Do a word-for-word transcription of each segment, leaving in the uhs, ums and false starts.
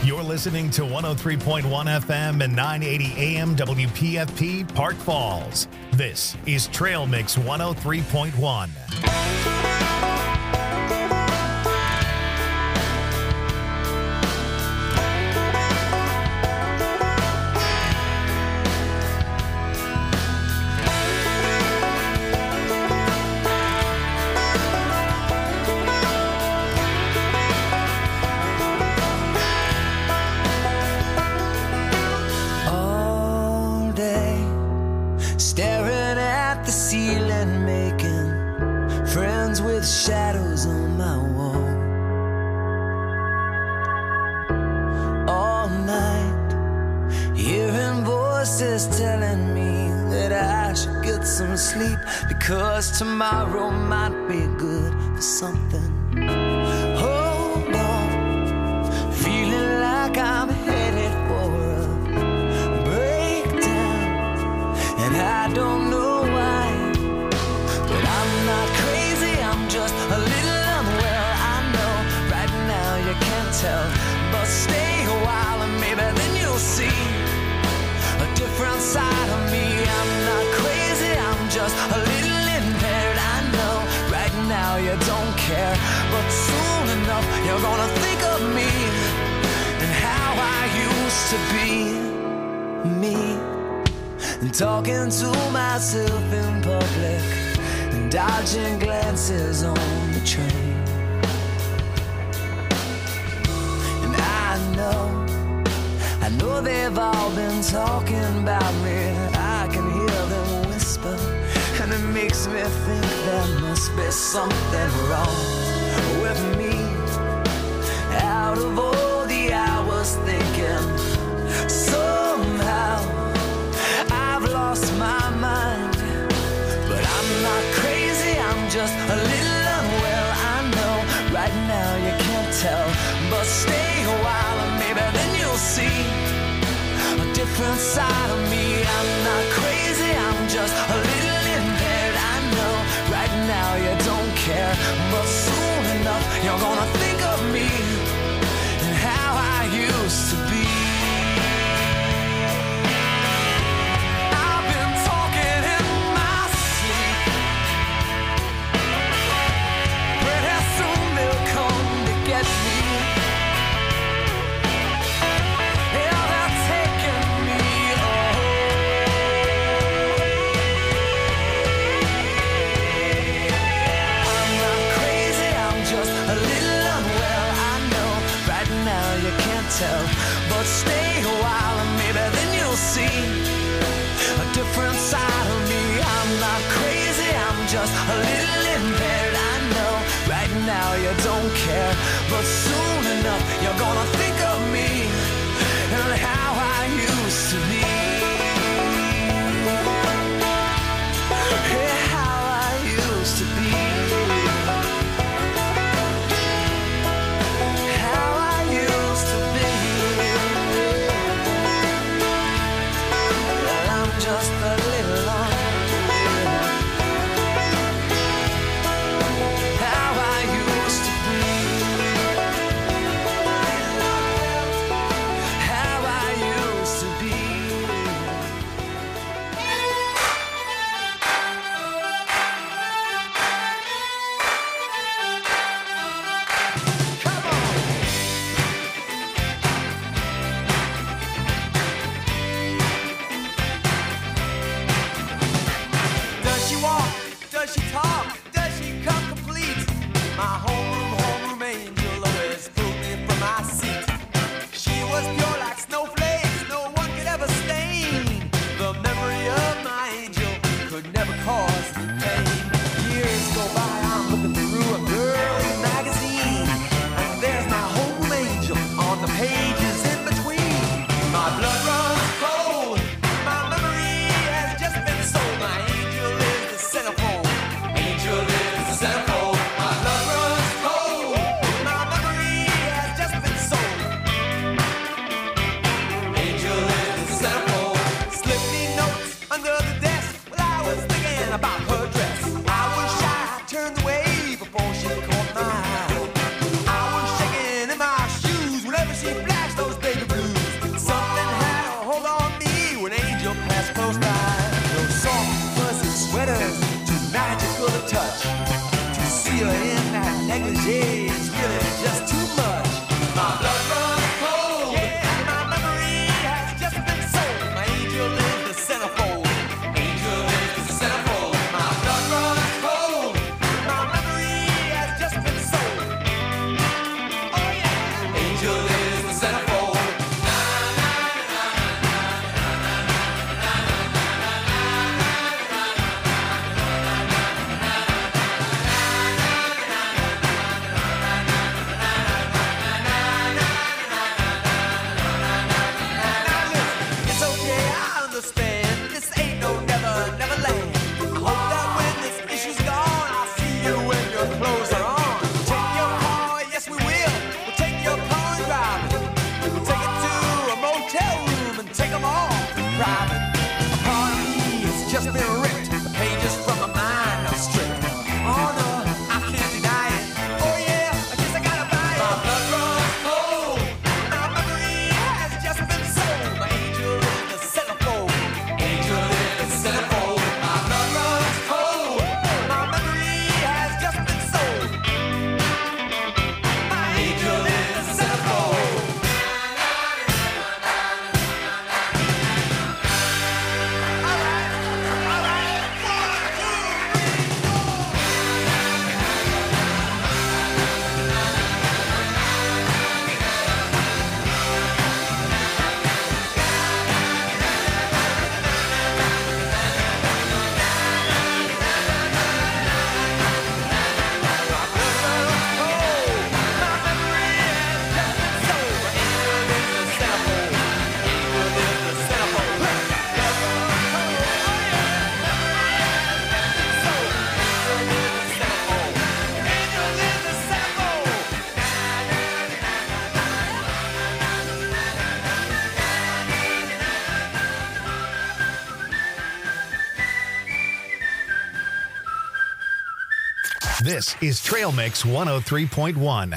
You're listening to one oh three point one F M and nine eighty A M W P F P Park Falls. This is Trail Mix one oh three point one. Shadows on my wall all night, hearing voices telling me that I should get some sleep, because tomorrow might be good for something. Hold on, feeling like I'm headed for a breakdown, and I don't know why, but I'm not crazy, I'm just a little unwell. I know right now you can't tell, but stay a while and maybe then you'll see a different side of me. I'm not crazy, I'm just a little impaired. I know right now you don't care, but soon enough you're gonna think of me and how I used to be me, and talking to myself in public, dodging glances on the train. And I know, I know they've all been talking about me. I can hear them whisper, and it makes me think there must be something wrong with me. Out of all the hours thinking, somehow I've lost my mind. But I'm not crazy, I'm just a little unwell. I know right now you can't tell, but stay a while and maybe then you'll see a different side of me. I'm not crazy, I'm just a little impaired. I know right now you don't care, but soon enough you're gonna think of me and how I used to be. Tell, but stay a while and maybe then you'll see a different side of me. I'm not crazy, I'm just a little impaired. I know right now you don't care, but soon enough you're gonna think of me and how I used to be. Yeah, how I used to be. Just a little on how I used to be, how I used to be. Come on. Does she walk? Does she talk? Does she come complete? My homeroom, homeroom angel always pulled me from my seat. She was pure like snowflakes, no one could ever stain. The memory of my angel could never cause pain. Years go by, I'm looking through a girl's magazine, and there's my homeroom angel on the pages in between. My blood runs cold, my memory has just been sold. My angel is the centerfold, angel is the centerfold. My blood runs cold, my memory has just been sold. Angel is the centerfold. Slip me notes under the desk while I was thinking about her dress. I was shy, turned away before she caught my eye. I was shaking in my shoes whenever she flashed those private. A part of me has just been ripped. The pages from my mind are stripped. Oh no, I can't deny it. Oh yeah, I guess I gotta buy it. My blood runs cold. My memory has just been sold. My angel in the centerfold. Angel in the centerfold. My blood runs cold. My memory has just been sold. My angel in the centerfold. This is Trail Mix one oh three point one.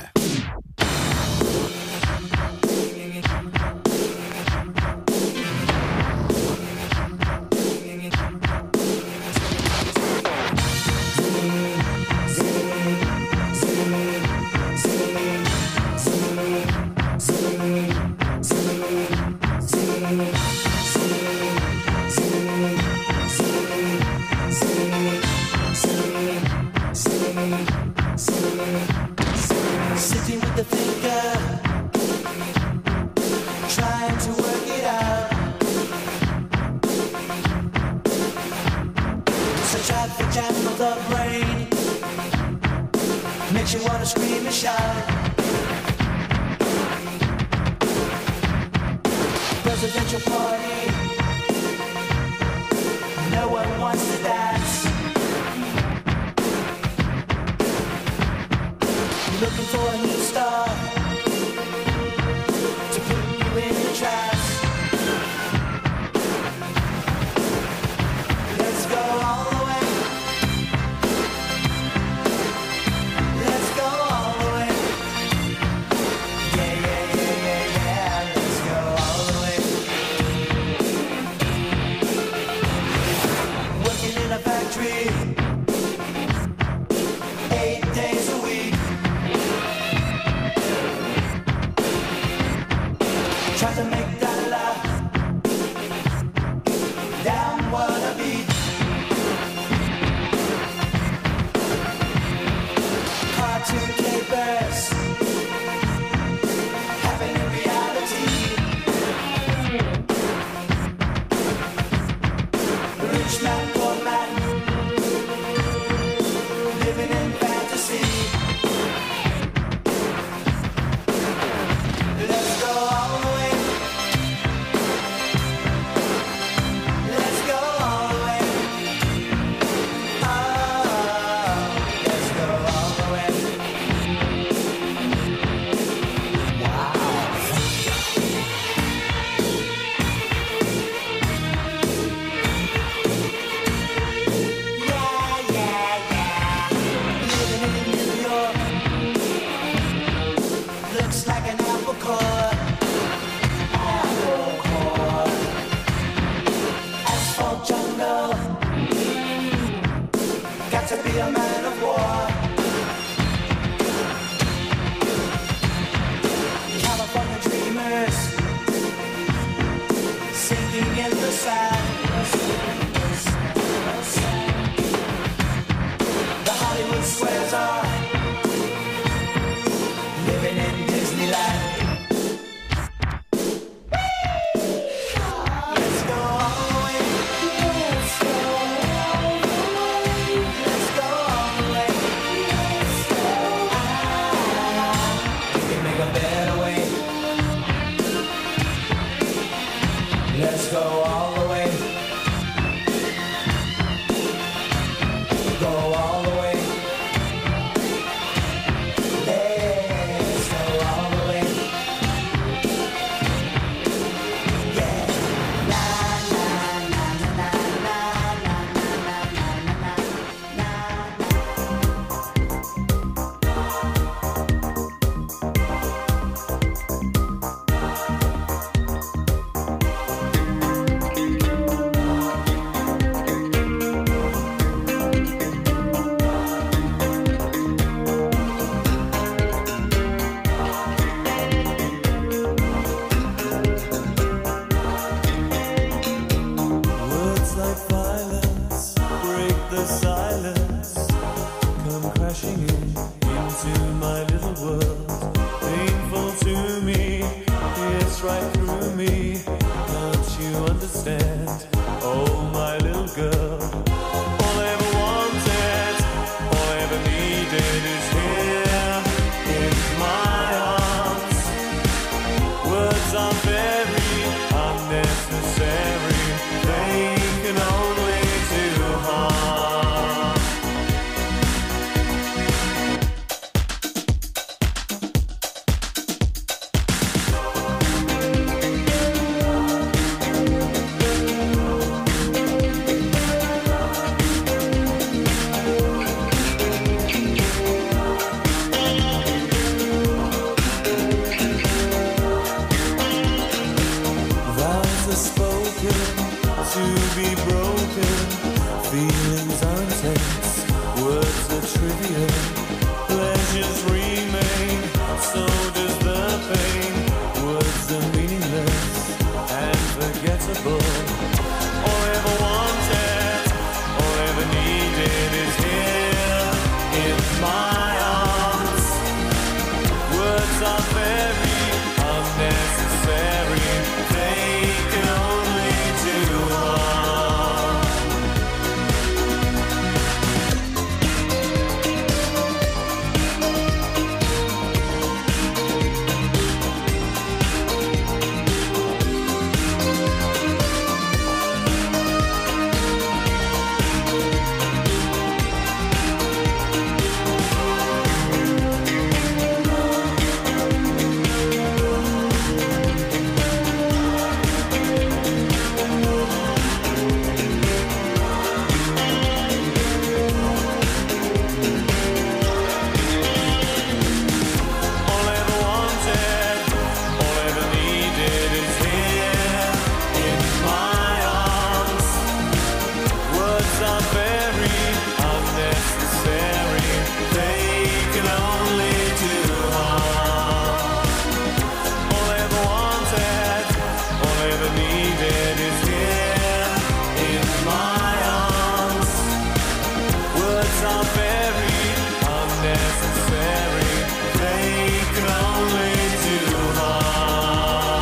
Sitting with the thinker, trying to work it out. Such a jam of the brain makes you wanna scream and shout. Presidential party, no one wants to dance. Looking for a new star to put you in the trance. Let's go all the way. Let's go all the way. Yeah, yeah, yeah, yeah, yeah. Let's go all the way. Working in a factory eight days a week. Try to make that laugh. Damn what a beat. Cartoon capers having a reality. Rich man, poor man, living in fantasy. Let's go all the way. cuts right through me. Don't you understand? Oh, my little girl. All I ever wanted, all I ever needed is here in my arms. Words are very unnecessary. They can only do harm. Vows are spoken to be broken. Feelings are intense, words are trivial. Pleasures remain, so does the pain. Words are meaningless and forgettable. All I ever wanted, all I ever needed is here in my arms. Words are very unnecessary. They can only do harm. All I ever wanted, all I ever needed is here in my arms. Words are very unnecessary. They can only do harm. All I ever wanted, all I ever needed is here in my arms. Words are very unnecessary. They can only do harm.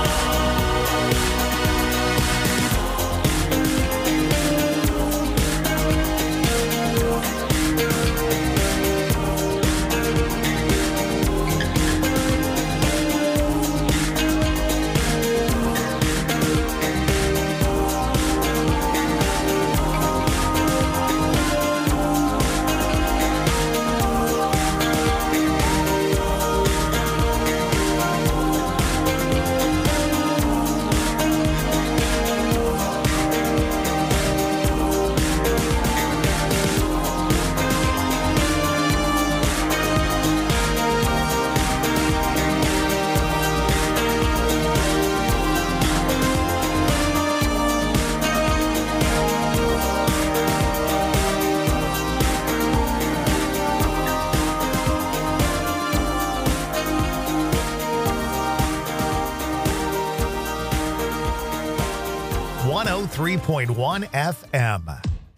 one oh three point one F M.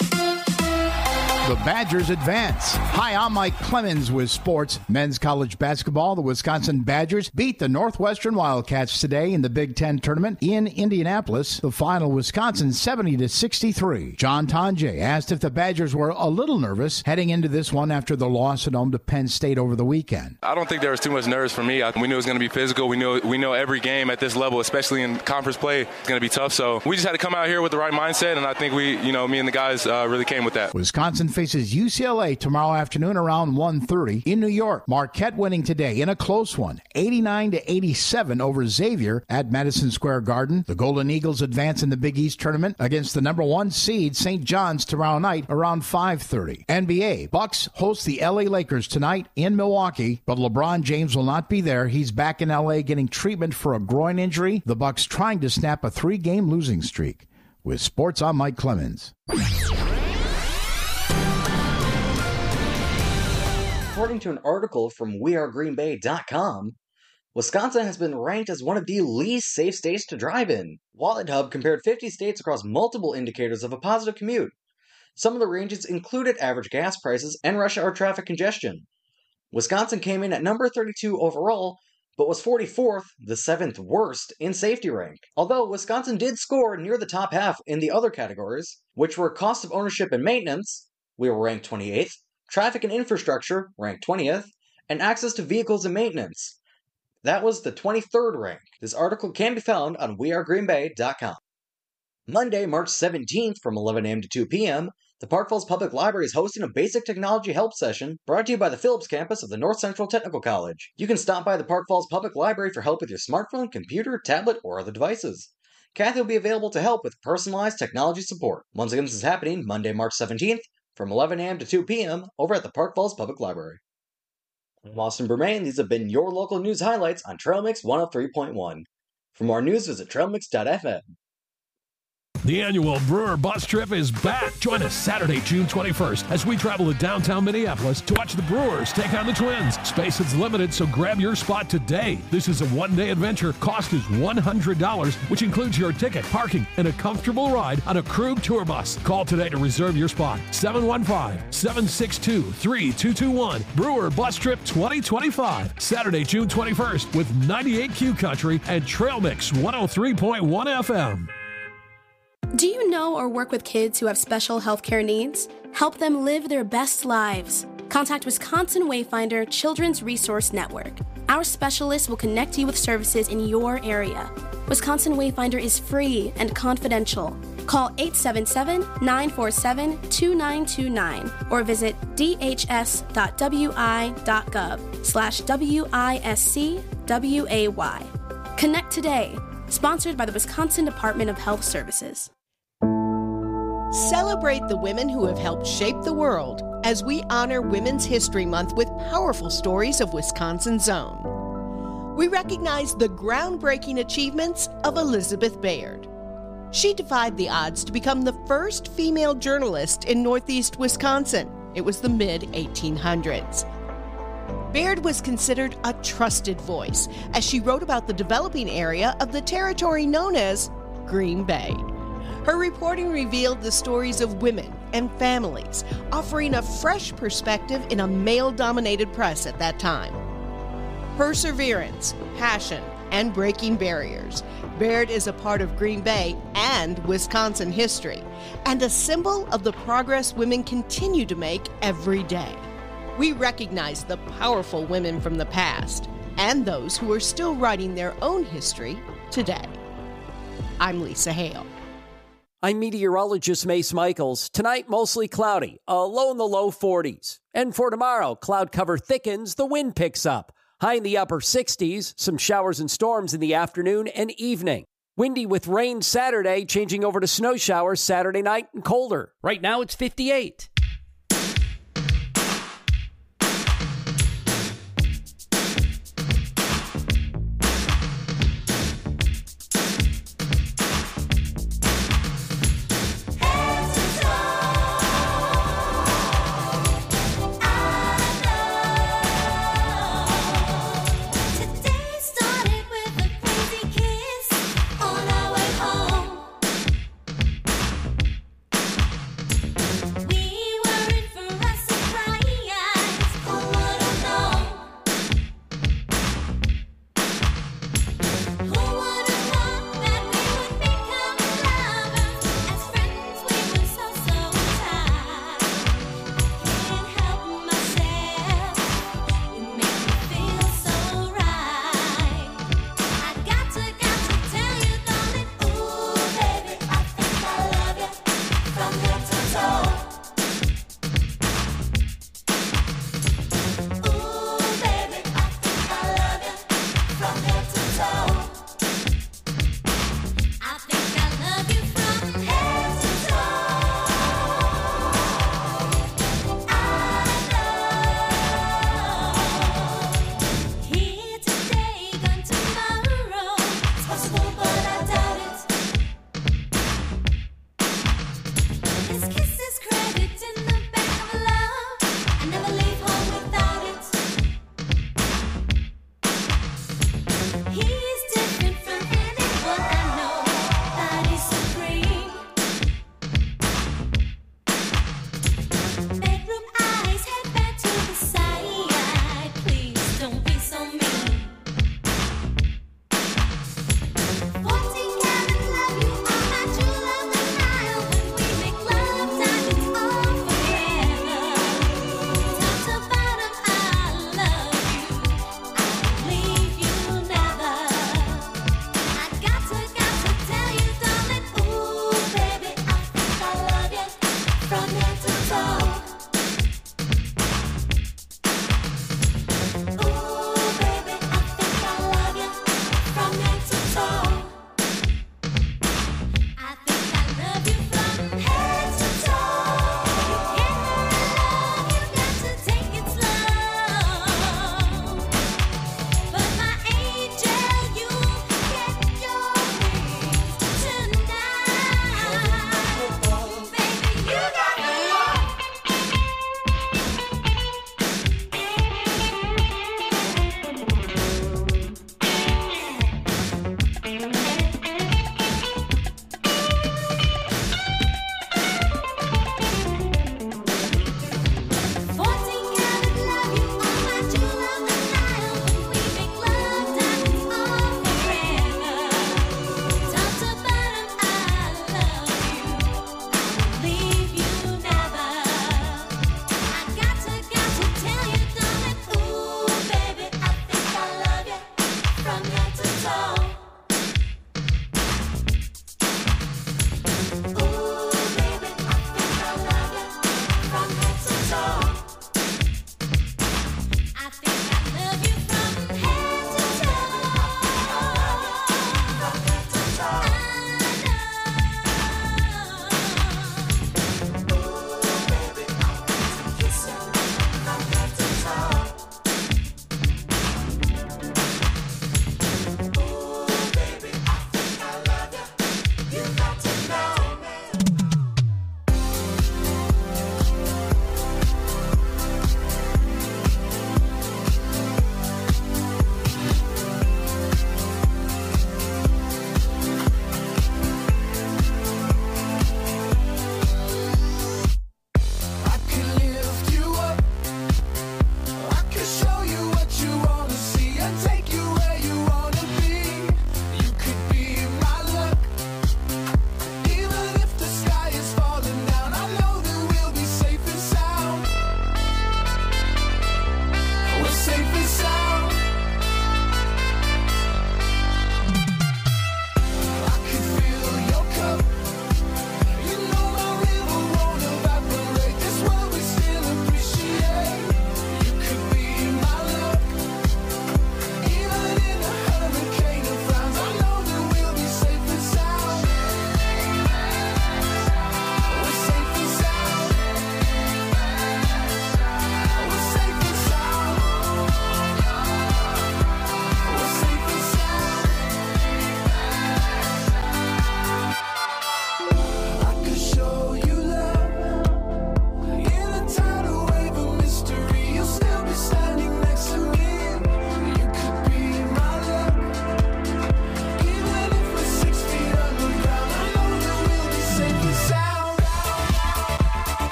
The Badgers advance. Hi, I'm Mike Clemens with sports. Men's college basketball. The Wisconsin Badgers beat the Northwestern Wildcats today in the Big Ten tournament in Indianapolis. The final, Wisconsin seventy to sixty-three. John Tonje asked if the Badgers were a little nervous heading into this one after the loss at home to Penn State over the weekend. I don't think there was too much nerves for me. I, we knew it was going to be physical. We knew we know every game at this level, especially in conference play, is going to be tough. So we just had to come out here with the right mindset, and I think we, you know, me and the guys uh, really came with that. Wisconsin faces U C L A tomorrow afternoon around one thirty in New York. Marquette winning today in a close one, eighty-nine to eighty-seven over Xavier at Madison Square Garden. The Golden Eagles advance in the Big East tournament against the number one seed Saint John's tomorrow night around five thirty. N B A, Bucks host the L A Lakers tonight in Milwaukee, but LeBron James will not be there. He's back in L A getting treatment for a groin injury. The Bucks trying to snap a three-game losing streak. With sports, I'm Mike Clemens. According to an article from we are green bay dot com, Wisconsin has been ranked as one of the least safe states to drive in. WalletHub compared fifty states across multiple indicators of a positive commute. Some of the ranges included average gas prices and rush hour traffic congestion. Wisconsin came in at number thirty-two overall, but was forty-fourth, the seventh worst, in safety rank. Although Wisconsin did score near the top half in the other categories, which were cost of ownership and maintenance, we were ranked twenty-eighth, traffic and infrastructure, ranked twentieth, and access to vehicles and maintenance. That was the twenty-third rank. This article can be found on we are green bay dot com. Monday, March seventeenth from eleven a.m. to two p.m., the Park Falls Public Library is hosting a basic technology help session brought to you by the Phillips campus of the North Central Technical College. You can stop by the Park Falls Public Library for help with your smartphone, computer, tablet, or other devices. Kathy will be available to help with personalized technology support. Once again, this is happening Monday, March seventeenth from eleven a.m. to two p.m. over at the Park Falls Public Library. I'm Austin Bermain. These have been your local news highlights on Trail Mix one oh three point one. For more news, visit trail mix dot f m. The annual Brewer Bus Trip is back. Join us Saturday, June twenty-first, as we travel to downtown Minneapolis to watch the Brewers take on the Twins. Space is limited, so grab your spot today. This is a one-day adventure. Cost is one hundred dollars, which includes your ticket, parking, and a comfortable ride on a Krug tour bus. Call today to reserve your spot. seven one five, seven six two, three two two one. Brewer Bus Trip twenty twenty-five. Saturday, June twenty-first, with ninety-eight Q Country and Trail Mix one oh three point one F M. Do you know or work with kids who have special healthcare needs? Help them live their best lives. Contact Wisconsin Wayfinder Children's Resource Network. Our specialists will connect you with services in your area. Wisconsin Wayfinder is free and confidential. Call eight seven seven, nine four seven, two nine two nine or visit d h s dot w i dot gov slash W I S C W A Y. Connect today. Sponsored by the Wisconsin Department of Health Services. Celebrate the women who have helped shape the world as we honor Women's History Month with powerful stories of Wisconsin's own. We recognize the groundbreaking achievements of Elizabeth Baird. She defied the odds to become the first female journalist in Northeast Wisconsin. It was the mid eighteen hundreds. Baird was considered a trusted voice as she wrote about the developing area of the territory known as Green Bay. Her reporting revealed the stories of women and families, offering a fresh perspective in a male-dominated press at that time. Perseverance, passion, and breaking barriers. Baird is a part of Green Bay and Wisconsin history, and a symbol of the progress women continue to make every day. We recognize the powerful women from the past and those who are still writing their own history today. I'm Lisa Hale. I'm meteorologist Mace Michaels. Tonight, mostly cloudy, a low in the low forties. And for tomorrow, cloud cover thickens, the wind picks up. High in the upper sixties, some showers and storms in the afternoon and evening. Windy with rain Saturday, changing over to snow showers Saturday night and colder. Right now, it's fifty-eight. We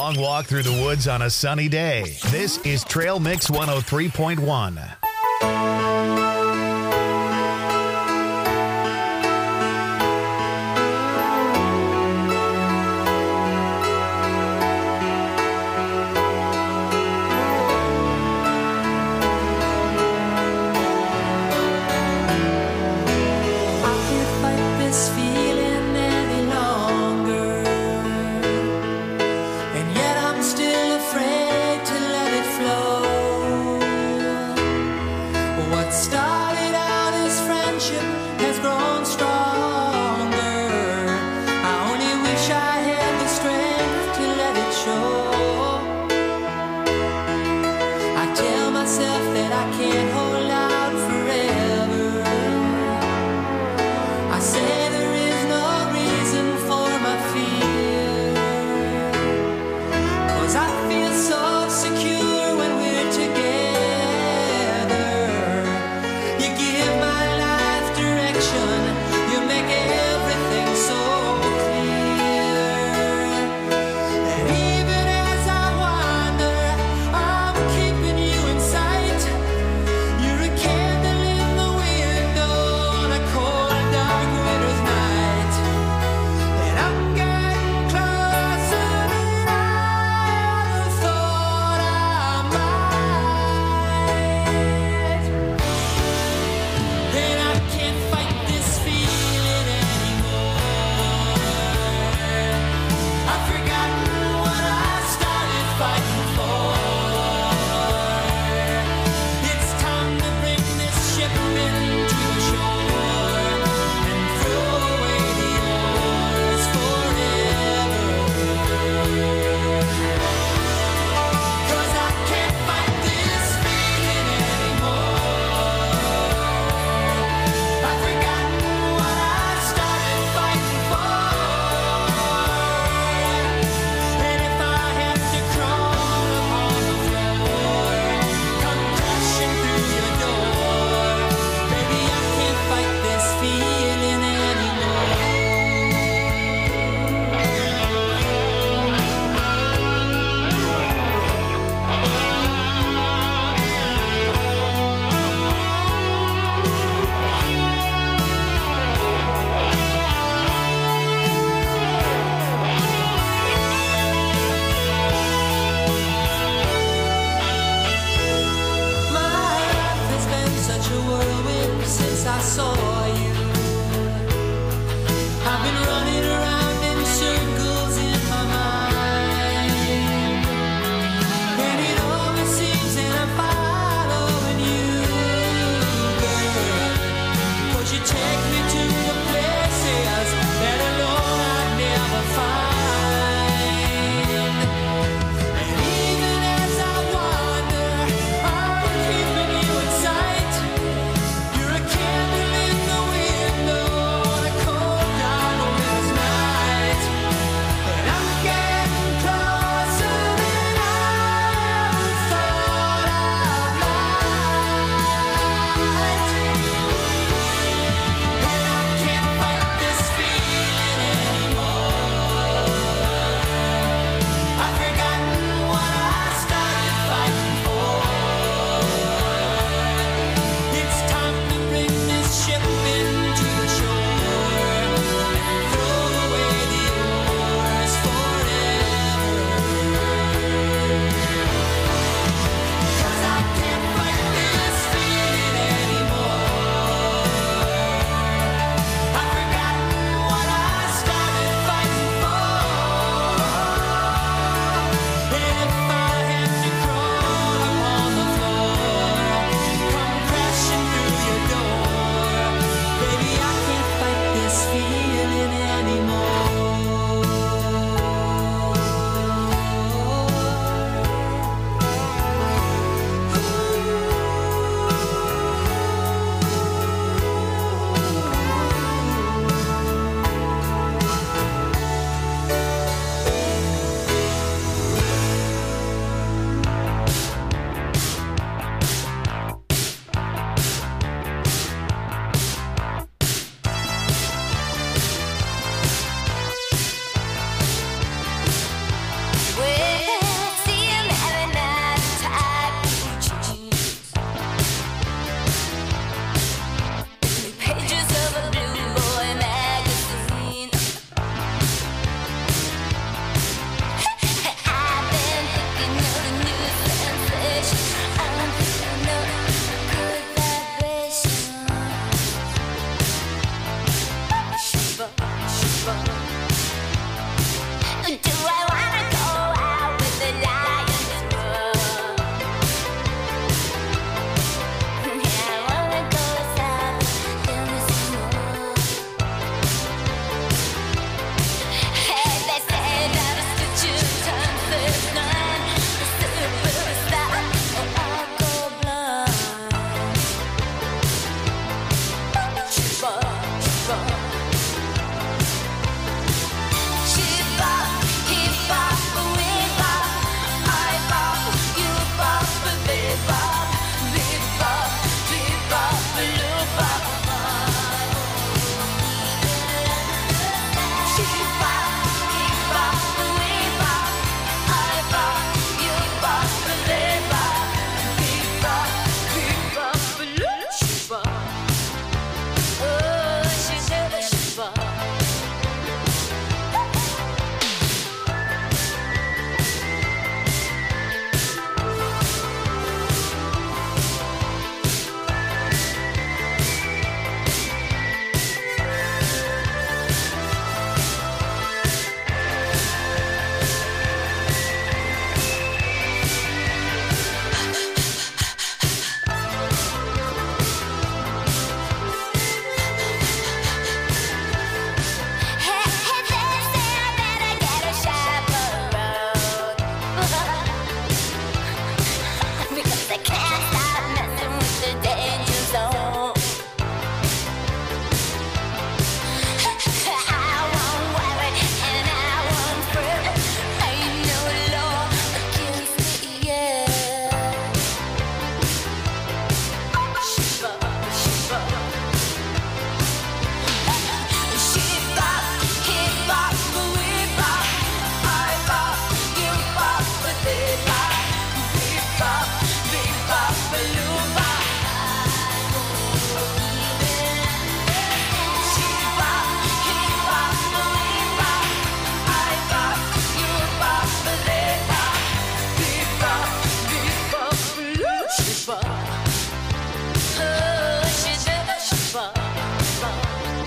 long walk through the woods on a sunny day. This is Trail Mix one oh three point one. You're a candle in 'cause I can't stop messing with the danger zone. I won't worry and I won't fret. Ain't no law against it, yeah. Shiver, shiver. She bop, he bop, we bop. I bop, you bop, but they bop. We bop, we bop, baloo bop. She bop, he bop, we bop. I bop, you bop, but they bop. We bop, we bop, baloo. She bop. Oh, she do, she bop, bop.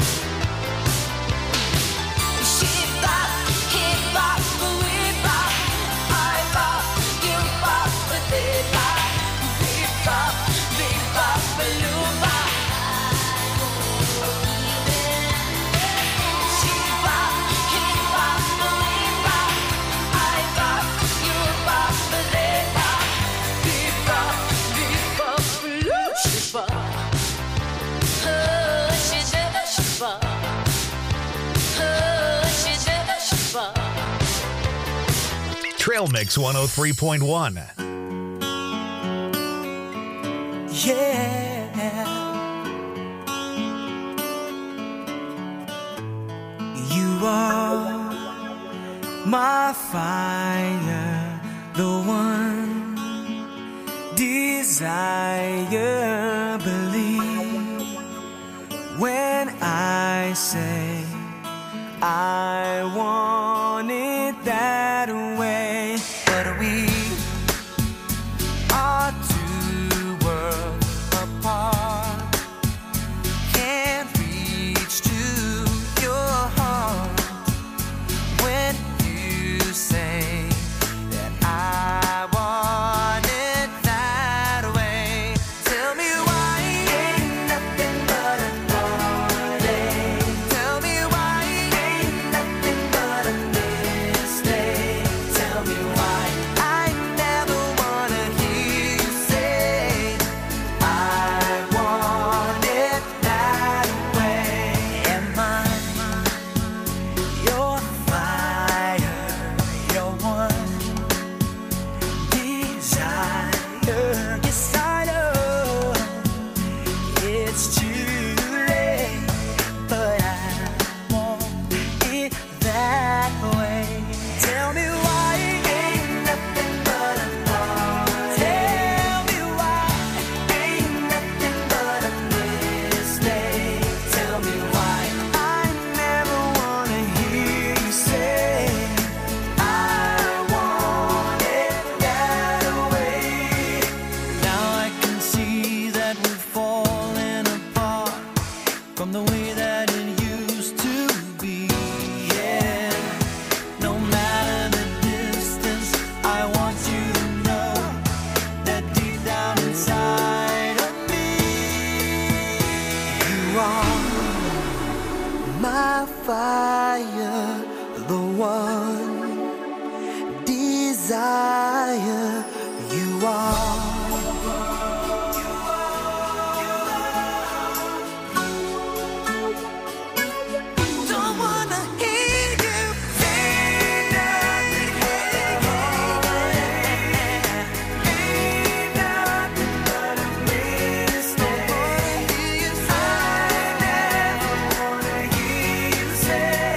She bop, he bop, we bop. I bop, you bop, but they bop. We bop, we bop, baloo bop. She bop, he bop, we bop. I bop, you bop, but they bop. We bop, we bop, baloo. She bop. Oh, she do, she bop. Oh, she do, she bop. Trail Mix one oh three point one. Yeah, you are my fire, the one desire. Believe when I say I want it that way, but we are two worlds apart. Can't reach to your heart when you say that I want it that way. Tell me why ain't nothing but a heartache. Tell me why ain't nothing but a mistake. Tell me why I never wanna hear you say I want it that way. Am I your fire, your one desire? Yes, I know it's too late, but I want it that way. Tell me why ain't nothing but a heartache. Tell me why ain't nothing but a mistake. Tell me why I never wanna hear you say I want it that way. Now I can see that we're falling apart from the way that it used to be. Yeah, no matter the distance, I want you to know that deep down inside of me, you are my fire, the one desire. You are. Don't wanna hear you say nothing. Ain't nothing but a mistake. I never wanna hear you say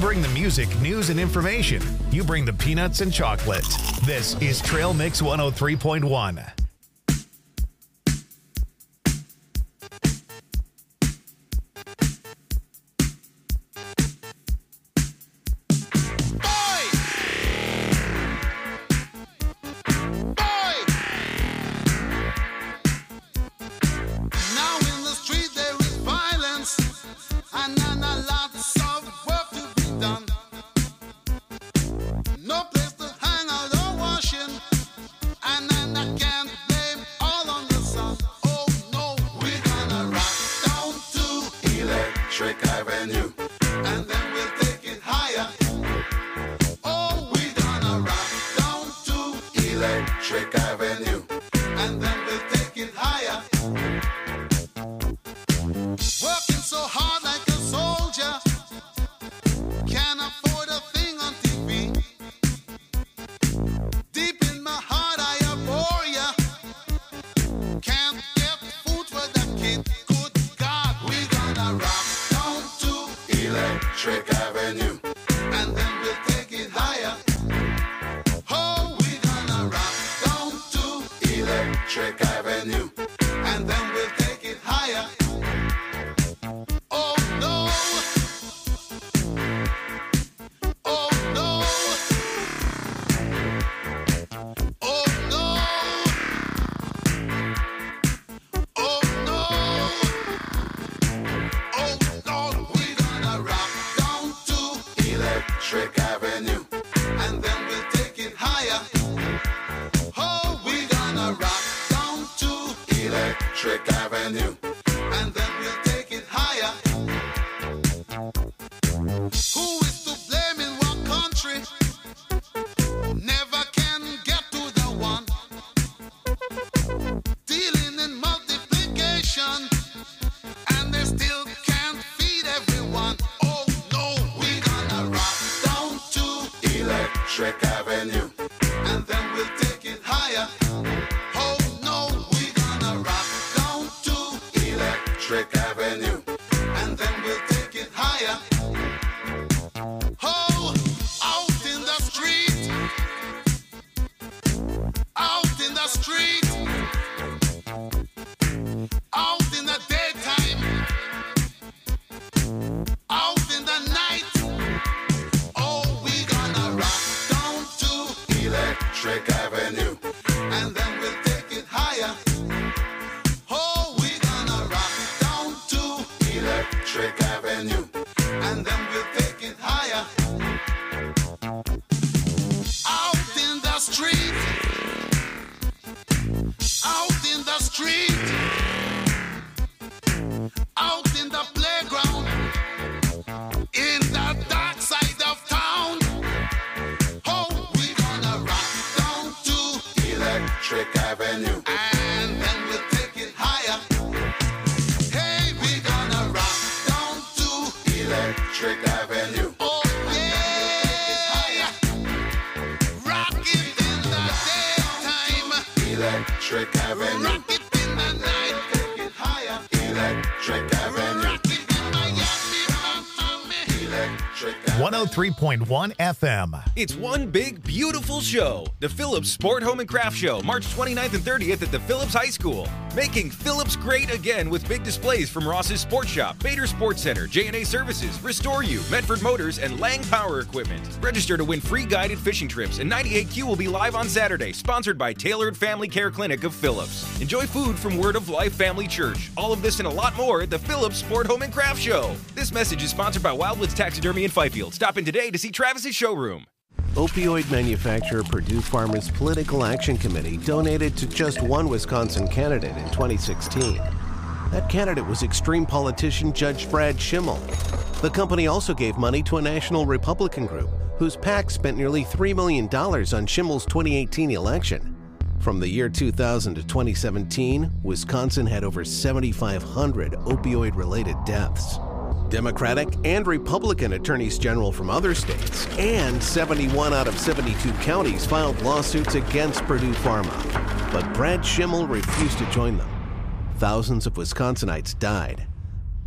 bring the music, news, and information. You bring the peanuts and chocolate. This is Trail Mix one oh three point one. one oh three point one F M. It's one big, beautiful show. The Phillips Sport Home and Craft Show, March twenty-ninth and thirtieth at the Phillips High School. Making Phillips great again with big displays from Ross's Sports Shop, Bader Sports Center, J and A Services, Restore You, Medford Motors, and Lang Power Equipment. Register to win free guided fishing trips, and ninety-eight Q will be live on Saturday, sponsored by Tailored Family Care Clinic of Phillips. Enjoy food from Word of Life Family Church. All of this and a lot more at the Phillips Sport Home and Craft Show. This message is sponsored by Wildwoods Taxidermy in Fifield. Stop in today to see Travis's showroom. Opioid manufacturer Purdue Pharma's Political Action Committee donated to just one Wisconsin candidate in twenty sixteen. That candidate was extreme politician Judge Brad Schimmel. The company also gave money to a national Republican group whose PAC spent nearly three million dollars on Schimmel's twenty eighteen election. From the year two thousand to twenty seventeen, Wisconsin had over seventy-five hundred opioid-related deaths. Democratic and Republican attorneys general from other states and seventy-one out of seventy-two counties filed lawsuits against Purdue Pharma. But Brad Schimmel refused to join them. Thousands of Wisconsinites died.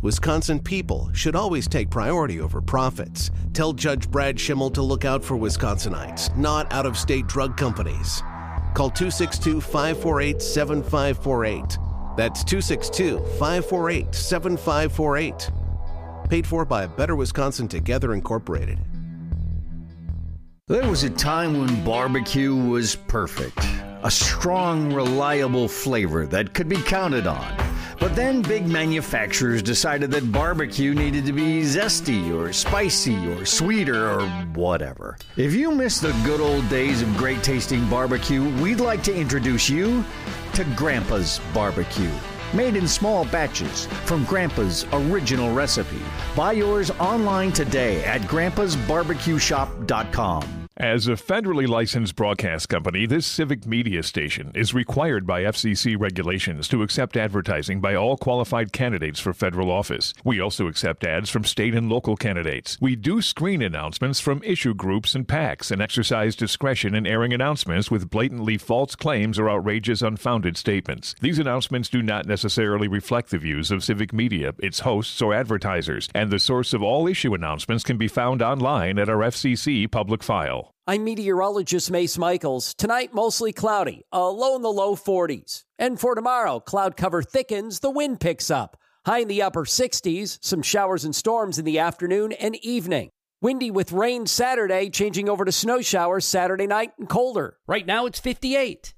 Wisconsin people should always take priority over profits. Tell Judge Brad Schimmel to look out for Wisconsinites, not out-of-state drug companies. Call two six two, five four eight, seven five four eight. That's two six two, five four eight, seven five four eight. Paid for by Better Wisconsin Together Incorporated. There was a time when barbecue was perfect. A strong, reliable flavor that could be counted on. But then big manufacturers decided that barbecue needed to be zesty or spicy or sweeter or whatever. If you miss the good old days of great tasting barbecue, we'd like to introduce you to Grandpa's Barbecue. Made in small batches from Grandpa's original recipe. Buy yours online today at grandpas barbecue shop dot com. As a federally licensed broadcast company, this civic media station is required by F C C regulations to accept advertising by all qualified candidates for federal office. We also accept ads from state and local candidates. We do screen announcements from issue groups and PACs and exercise discretion in airing announcements with blatantly false claims or outrageous, unfounded statements. These announcements do not necessarily reflect the views of civic media, its hosts, or advertisers, and the source of all issue announcements can be found online at our F C C public file. I'm meteorologist Mace Michaels. Tonight, mostly cloudy, a low in the low forties. And for tomorrow, cloud cover thickens, the wind picks up. High in the upper sixties, some showers and storms in the afternoon and evening. Windy with rain Saturday, changing over to snow showers Saturday night and colder. Right now, it's fifty-eight.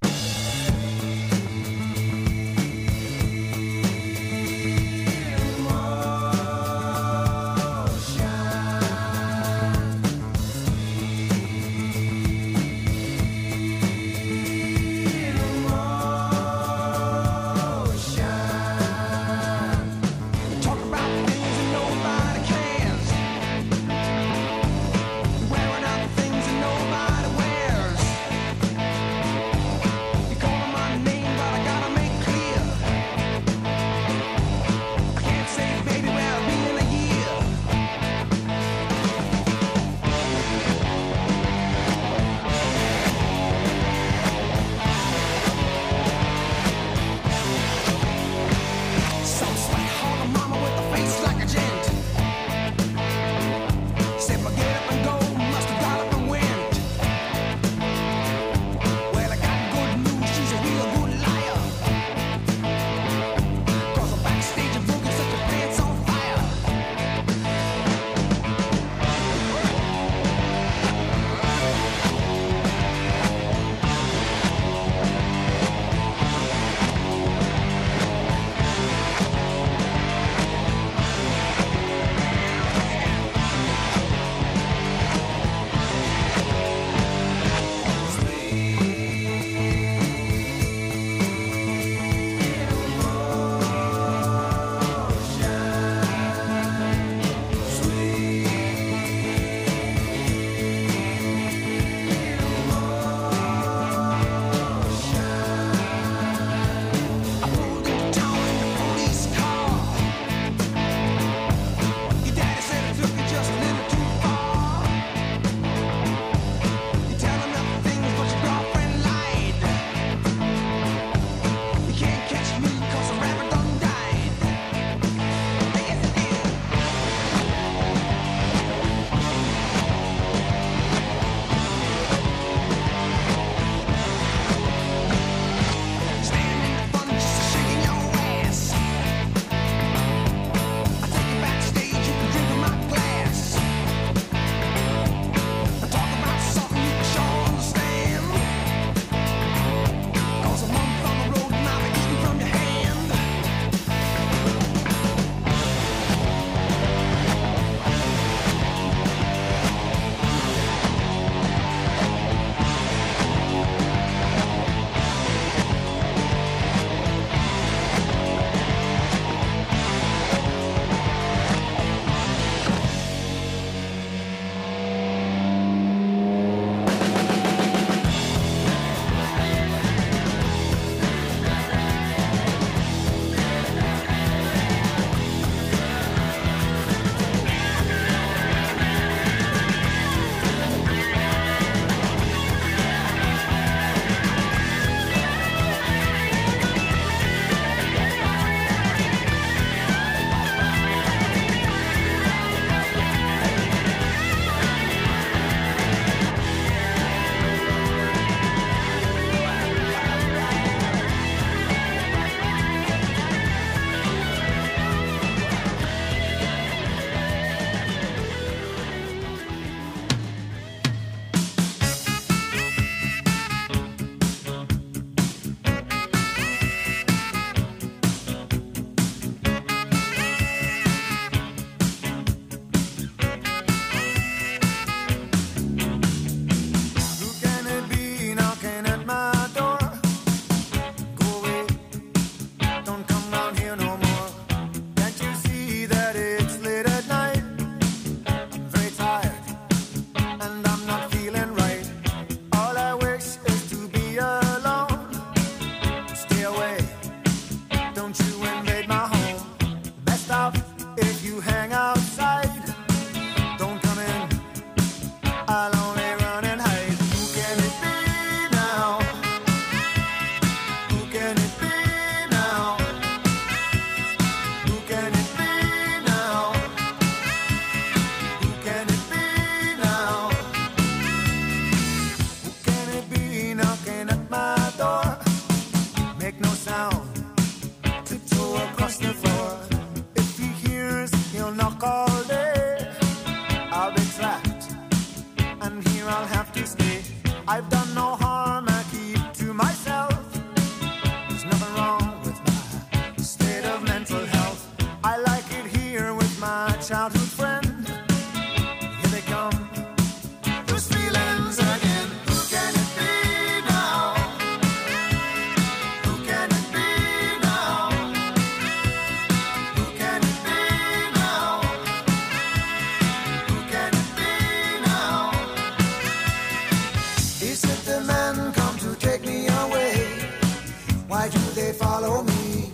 say follow me.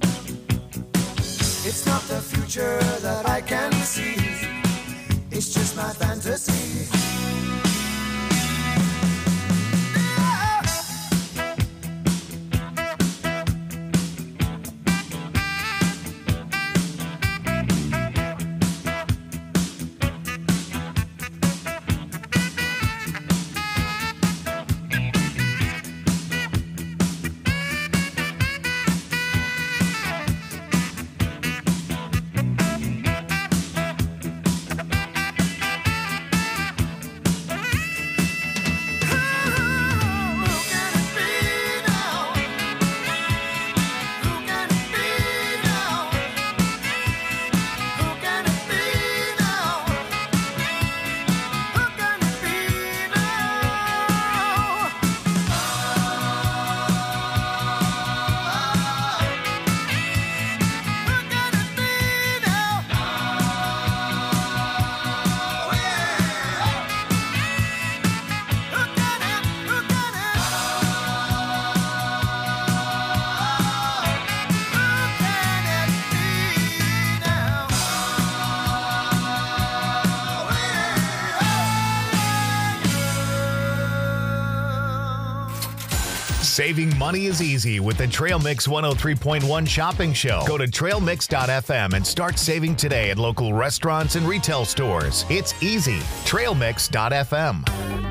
It's not the future that I can see, it's just my fantasy. Saving money is easy with the Trail Mix one oh three point one shopping show. Go to trail mix dot f m and start saving today at local restaurants and retail stores. It's easy. trail mix dot f m.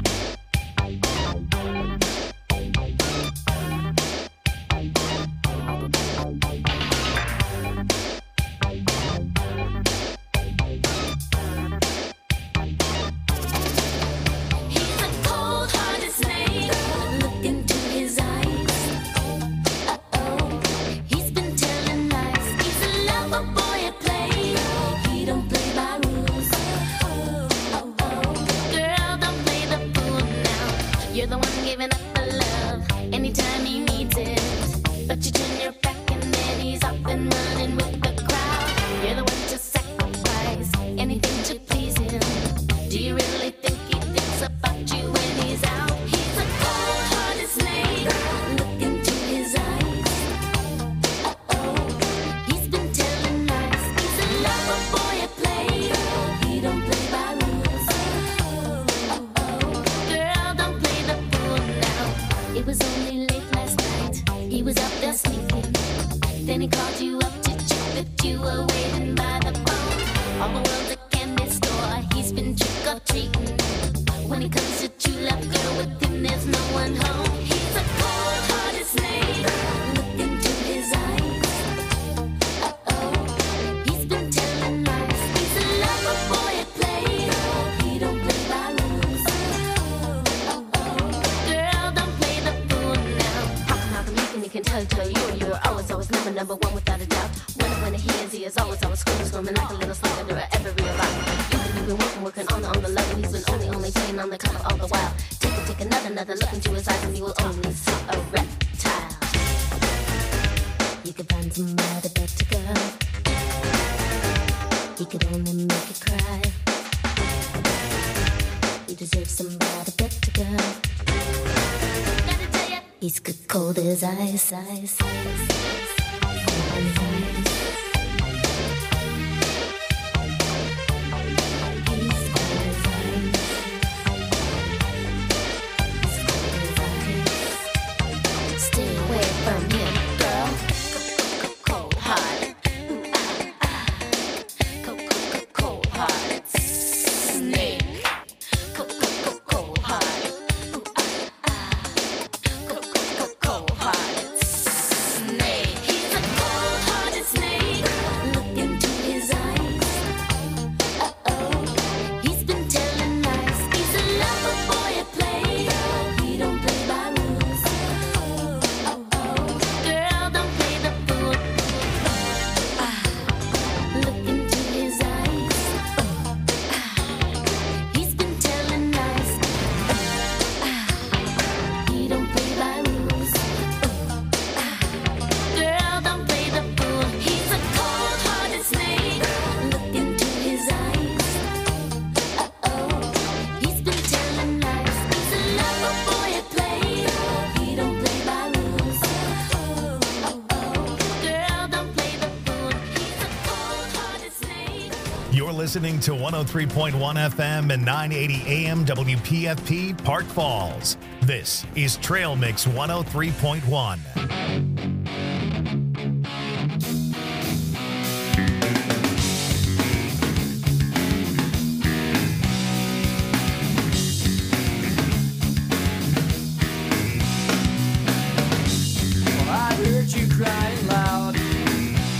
His eyes, eyes, eyes. Stay away from him, girl. Cold heart. Cold heart. Snake. Cold heart. Cold heart. Snake. listening to one oh three point one F M and nine eighty A M W P F P Park Falls. This is Trail Mix one oh three point one.